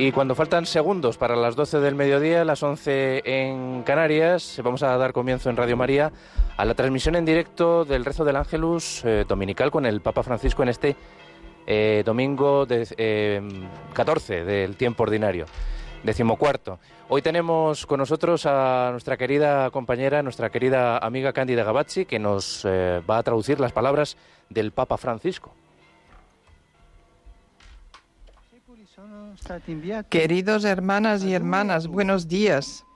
Y cuando faltan segundos para las 12 del mediodía, las 11 en Canarias, vamos a dar comienzo en Radio María a la transmisión en directo del rezo del Ángelus dominical con el Papa Francisco en este domingo 14 del tiempo ordinario, 14º. Hoy tenemos con nosotros a nuestra querida compañera, nuestra querida amiga Cándida Gavazzi, que nos va a traducir las palabras del Papa Francisco. Queridos hermanas y hermanas, buenos días.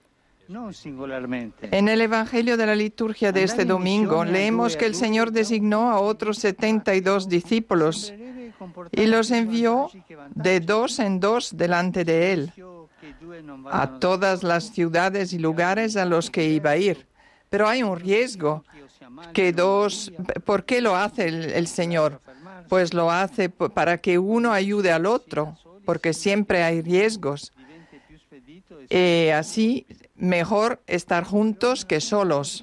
En el Evangelio de la liturgia de este domingo leemos que el Señor designó a otros 72 discípulos y los envió de dos en dos delante de Él a todas las ciudades y lugares a los que iba a ir. Pero hay un riesgo. ¿Por qué lo hace el Señor? Pues lo hace para que uno ayude al otro, porque siempre hay riesgos. Así, mejor estar juntos que solos.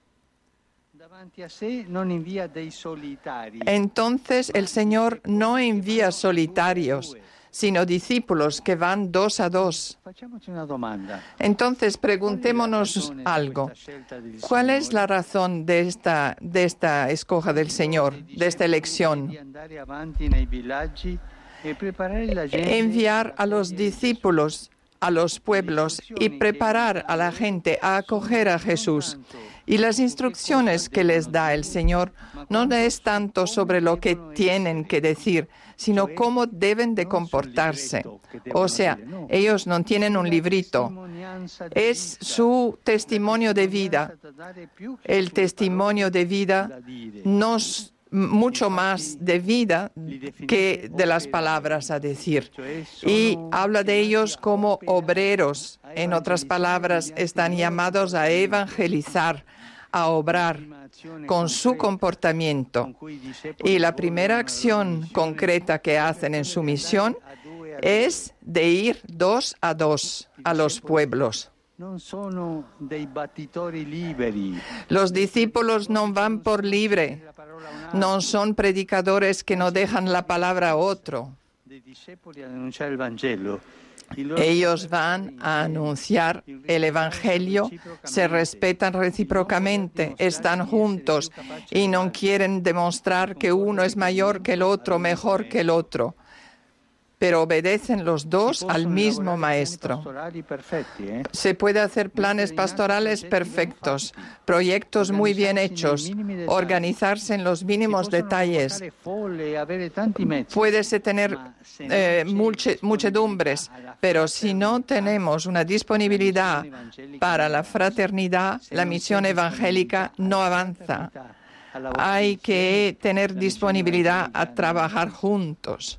Entonces, el Señor no envía solitarios, sino discípulos que van dos a dos. Entonces, preguntémonos algo. ¿Cuál es la razón de esta escoja del Señor, de esta elección? Enviar a los discípulos a los pueblos y preparar a la gente a acoger a Jesús. Y las instrucciones que les da el Señor no es tanto sobre lo que tienen que decir, sino cómo deben de comportarse. O sea, ellos no tienen un librito. Es su testimonio de vida. El testimonio de vida nos mucho más de vida que de las palabras a decir. Y habla de ellos como obreros. En otras palabras, están llamados a evangelizar, a obrar con su comportamiento. Y la primera acción concreta que hacen en su misión es de ir dos a dos a los pueblos. Los discípulos no van por libre, no son predicadores que no dejan la palabra a otro. Ellos van a anunciar el Evangelio, se respetan recíprocamente, están juntos y no quieren demostrar que uno es mayor que el otro, mejor que el otro. Pero obedecen los dos al mismo maestro. Se puede hacer planes pastorales perfectos, proyectos muy bien hechos, organizarse en los mínimos detalles. Puede tener muchedumbres, pero si no tenemos una disponibilidad para la fraternidad, la misión evangélica no avanza. Hay que tener disponibilidad a trabajar juntos.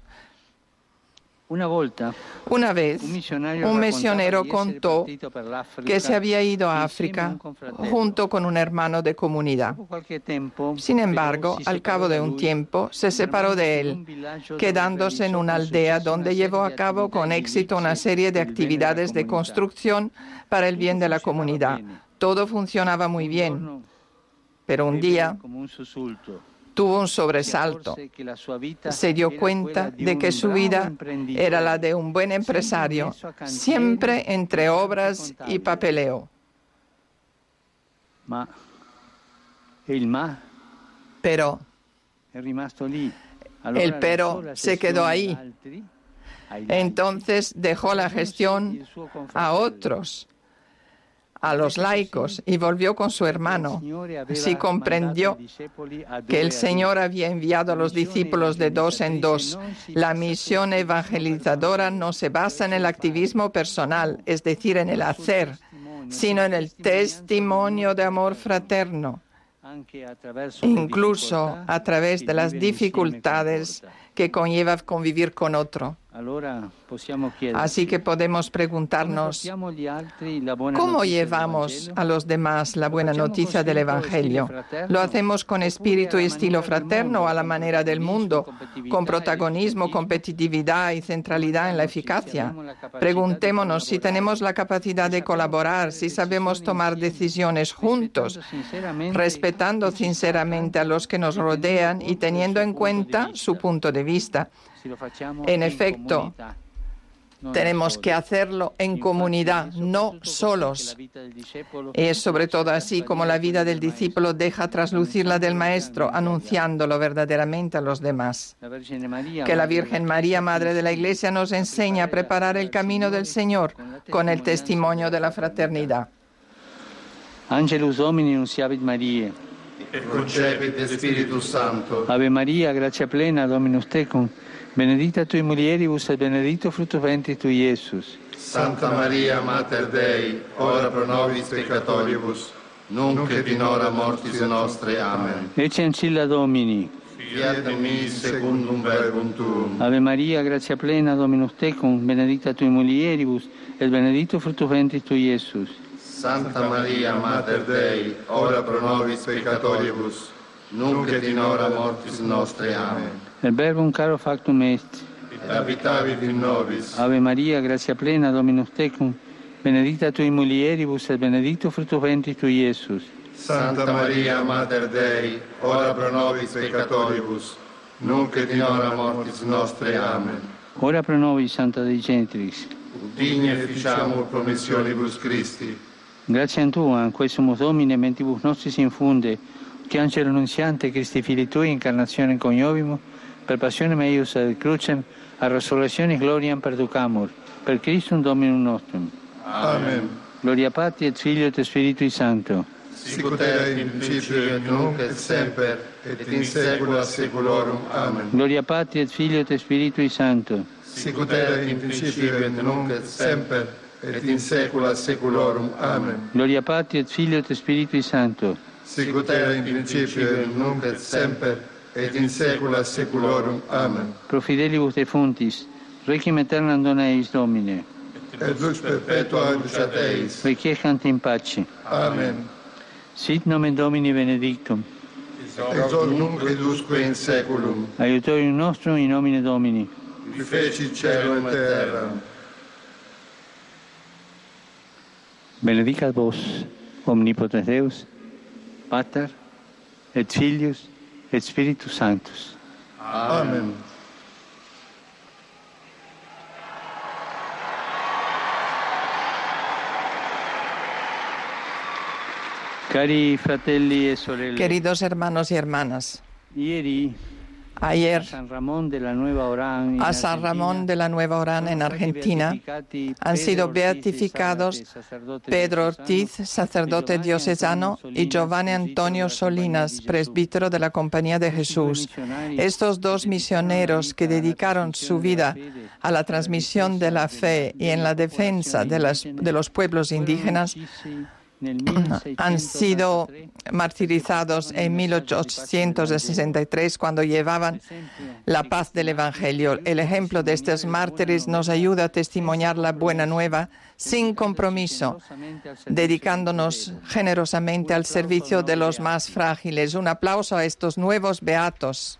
Una vez, un misionero contó que se había ido a África junto con un hermano de comunidad. Sin embargo, al cabo de un tiempo, se separó de él, quedándose en una aldea donde llevó a cabo con éxito una serie de actividades de construcción para el bien de la comunidad. Todo funcionaba muy bien, pero un día tuvo un sobresalto. Se dio cuenta de que su vida era la de un buen empresario, siempre entre obras y papeleo. Pero el pero se quedó ahí. Entonces dejó la gestión a otros, a los laicos, y volvió con su hermano. Sí comprendió que el Señor había enviado a los discípulos de dos en dos. La misión evangelizadora no se basa en el activismo personal, es decir, en el hacer, sino en el testimonio de amor fraterno, incluso a través de las dificultades que conlleva convivir con otro. Así que podemos preguntarnos, ¿cómo llevamos a los demás la buena noticia del Evangelio? ¿Lo hacemos con espíritu y estilo fraterno o a la manera del mundo, con protagonismo, competitividad y centralidad en la eficacia? Preguntémonos si tenemos la capacidad de colaborar, si sabemos tomar decisiones juntos, respetando sinceramente a los que nos rodean y teniendo en cuenta su punto de vista. En efecto, Tenemos que hacerlo en comunidad, no solos. Es sobre todo así como la vida del discípulo deja traslucir la del Maestro, anunciándolo verdaderamente a los demás. Que la Virgen María, Madre de la Iglesia, nos enseñe a preparar el camino del Señor con el testimonio de la fraternidad. Angelus Domini nunciavit Mariae. Et concepit Spiritus Sancto. Ave Maria, gratia plena, Dominus tecum, benedicta tui mulieribus et benedictus fructus ventris tui, Iesus. Santa Maria, Mater Dei, ora pro nobis peccatoribus, nunc et in hora mortis nostre. Amen. Ecce ancilla Domini. Fiat mi secundum verbum tuum. Ave Maria, gratia plena, Dominus tecum, benedicta tui mulieribus et benedictus fructus ventris tui, Iesus. Santa Maria, Mater Dei, ora pro nobis peccatoribus, nunc et in hora mortis nostre. Amen. El verbum caro factum est. Et habitavit in nobis. Ave Maria, gratia plena, Dominus tecum, benedicta tui mulieribus et benedictus fructus ventris tui, Iesus. Santa Maria, Mater Dei, ora pro nobis peccatoribus, nunc et in hora mortis nostre. Amen. Ora pro nobis, Santa Dei Genitrix. Digne ficiamur promissionibus Christi. Grazie a Tua, quae sumus Domine, mentibus nostris infunde, che angelo annunziante Christi Fili Tui, incarnazione coniovimo, per passionem eius ad crucem, a resurrectionis gloriam perducamur, per Christum Dominum nostrum. Amen. Gloria Patri et Filio et Spiritui Sancto. Sicut erat in principio et nunc et semper, et in saecula saeculorum. Amen. Gloria Patri et Filio et Spiritui Sancto. Sicut erat in principio et nunc et semper, et in saecula saeculorum. Amen. Gloria Patri et Filio et Spiritui Sancto. Sicut erat in principio et nunc et semper, et in saecula saeculorum. Amen. Pro fidelibus defuntis, requiem aeternam dona eis Domine. Et lux perpetua luceat eis. Requiescant in pace. Amen. Sit nomen Domini benedictum. Ex hoc nunc edusque in saeculum. Aiutorium nostrum in nomine Domini. Qui feci caelum et terra. Benedicat vos, omnipotens Deus, Pater, et Filius, et Spiritus Sanctus. Amen. Cari fratelli e sorelle, Queridos hermanos y hermanas, ieri ayer San Ramón de la Nueva Orán a San Ramón de la Nueva Orán en Argentina han sido beatificados Pedro Ortiz, sacerdote diocesano, y Giovanni Antonio Solinas, presbítero de la Compañía de Jesús. Estos dos misioneros que dedicaron su vida a la transmisión de la fe y en la defensa de los pueblos indígenas han sido martirizados en 1863 cuando llevaban la paz del Evangelio. El ejemplo de estos mártires nos ayuda a testimoniar la buena nueva sin compromiso, dedicándonos generosamente al servicio de los más frágiles. Un aplauso a estos nuevos beatos.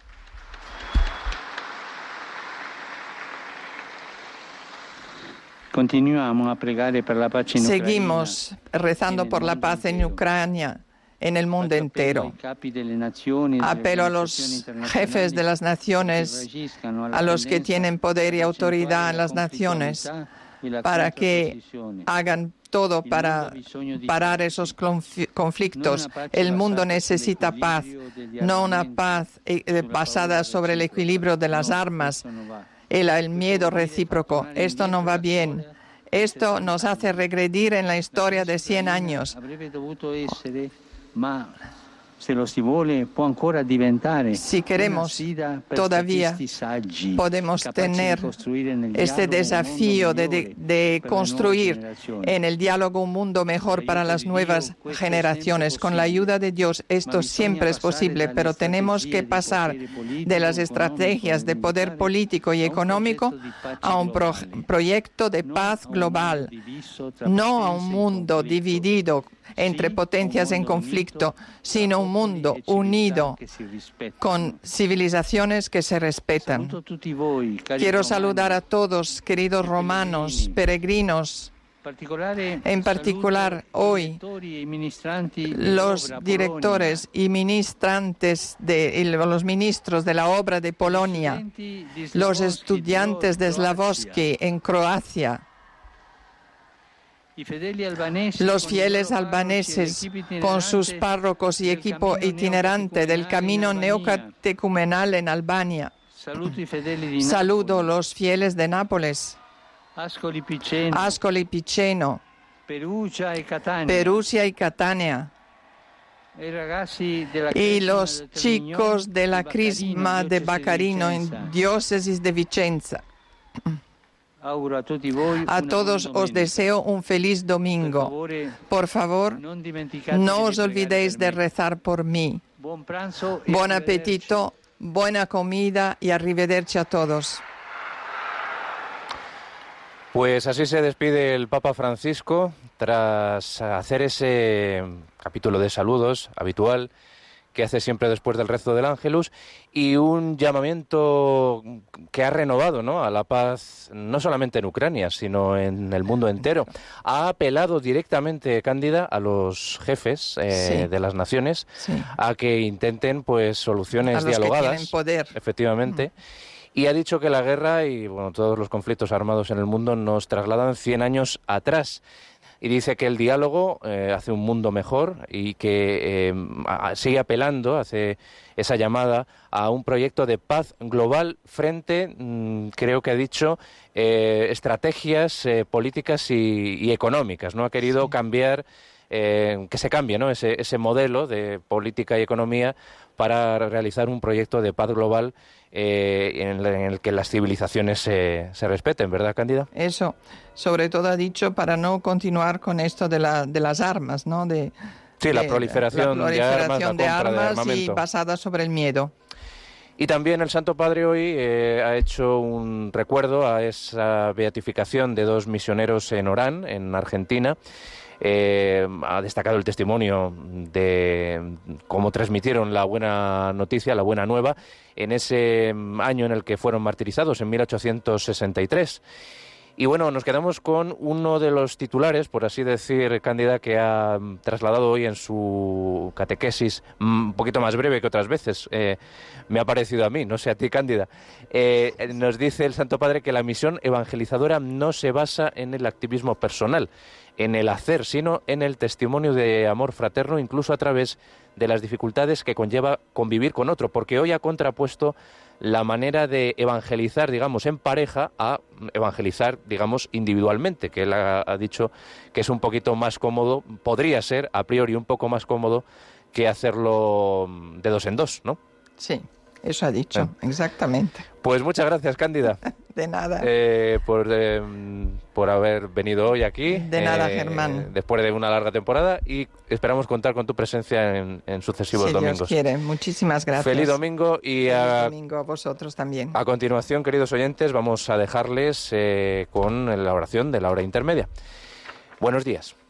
Seguimos rezando por la paz en Ucrania, en el mundo entero. Apelo a los jefes de las naciones, a los que tienen poder y autoridad en las naciones, para que hagan todo para parar esos conflictos. El mundo necesita paz, no una paz basada sobre el equilibrio de las armas, el miedo recíproco. Esto no va bien. Esto nos hace regredir en la historia de 100 años. Si queremos, todavía podemos tener este desafío de construir en el diálogo un mundo mejor para las nuevas generaciones. Con la ayuda de Dios esto siempre es posible, pero tenemos que pasar de las estrategias de poder político y económico a un proyecto de paz global, no a un mundo dividido entre potencias en conflicto, sino un mundo unido con civilizaciones que se respetan. Quiero saludar a todos, queridos romanos, peregrinos, En particular, hoy, los directores y ministrantes los ministros de la obra de Polonia, los estudiantes de Slavovsky en Croacia, los fieles albaneses con sus párrocos y equipo itinerante del camino neocatecumenal en Albania. Saludo a los fieles de Nápoles, Ascoli Piceno, Perugia y Catania, y los chicos de la Crisma de Baccarino en Diócesis de Vicenza. A todos os deseo un feliz domingo. Por favor, no os olvidéis de rezar por mí. Buen apetito, buena comida y arrivederci a todos. Pues así se despide el Papa Francisco tras hacer ese capítulo de saludos habitual que hace siempre después del rezo del Ángelus, y un llamamiento que ha renovado, ¿no?, a la paz, no solamente en Ucrania, sino en el mundo entero. Ha apelado directamente, Cándida, a los jefes de las naciones, a que intenten pues soluciones dialogadas, que tienen poder. Efectivamente. Y ha dicho que la guerra y todos los conflictos armados en el mundo nos trasladan 100 años atrás. Y dice que el diálogo hace un mundo mejor y que sigue apelando, hace esa llamada a un proyecto de paz global frente, creo que ha dicho, estrategias políticas y económicas, ¿no? Ha querido cambiar, que se cambie, ¿no?, ese modelo de política y economía para realizar un proyecto de paz global en el que las civilizaciones se respeten, ¿verdad, Cándida? Eso, sobre todo ha dicho para no continuar con esto de las armas, ¿no? La proliferación de armas y basada sobre el miedo. Y también el Santo Padre hoy ha hecho un recuerdo a esa beatificación de 2 misioneros en Orán, en Argentina. Ha destacado el testimonio de cómo transmitieron la buena noticia, la buena nueva, en ese año en el que fueron martirizados, en 1863. Y bueno, nos quedamos con uno de los titulares, por así decir, Cándida, que ha trasladado hoy en su catequesis, un poquito más breve que otras veces, me ha parecido a mí, no sé a ti, Cándida. Nos dice el Santo Padre que la misión evangelizadora no se basa en el activismo personal, en el hacer, sino en el testimonio de amor fraterno, incluso a través de las dificultades que conlleva convivir con otro, porque hoy ha contrapuesto la manera de evangelizar, digamos, en pareja a evangelizar, digamos, individualmente, que él ha dicho que es un poquito más cómodo, podría ser a priori un poco más cómodo que hacerlo de 2 en 2, ¿no? Sí, eso ha dicho, exactamente. Pues muchas gracias, Cándida. De nada. Por haber venido hoy aquí. De nada, Germán. Después de una larga temporada, y esperamos contar con tu presencia en sucesivos domingos. Si Dios quiere. Muchísimas gracias. Feliz domingo y feliz domingo a vosotros también. A continuación, queridos oyentes, vamos a dejarles con la oración de la hora intermedia. Buenos días.